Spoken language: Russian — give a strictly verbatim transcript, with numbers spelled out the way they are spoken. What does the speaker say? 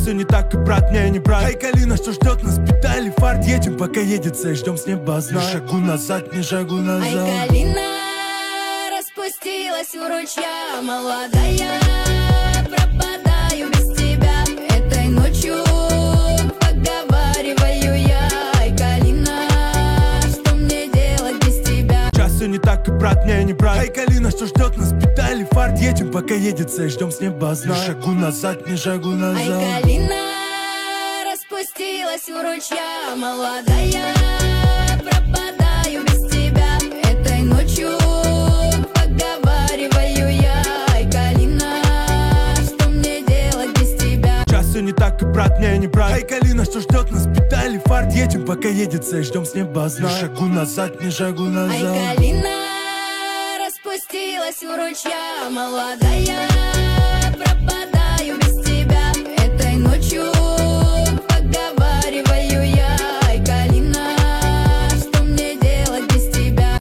все не так, и брат мне не брат. Ай, Калина, что ждет нас, педали, фарт. Едем, пока едет цель, ждем с неба знак. Ни шагу назад, ни шагу назад. Ай, Калина распустилась у ручья, молодая, пропадаю без тебя. Этой ночью поговариваю я. Ай, Калина, что мне делать без тебя? Сейчас все не так, и брат мне не брат. Ай, Калина, что ждет нас, педали, фарт. Едем, пока едет цель, ждем с неба знак. Ни шагу назад, ни шагу назад. Ай, Калина распустилась у ручья, молодая, пропадаю без тебя. Этой ночью поговариваю я. Ай, Калина, что мне делать без тебя? Сейчас все не так, и брат мне не брат. Ай, Калина, что ждет нас, педали, фарт. Едем, пока едет цель, ждем с неба знак. Ни шагу назад, ни шагу назад. Ай, Калина распустилась у ручья, молодая,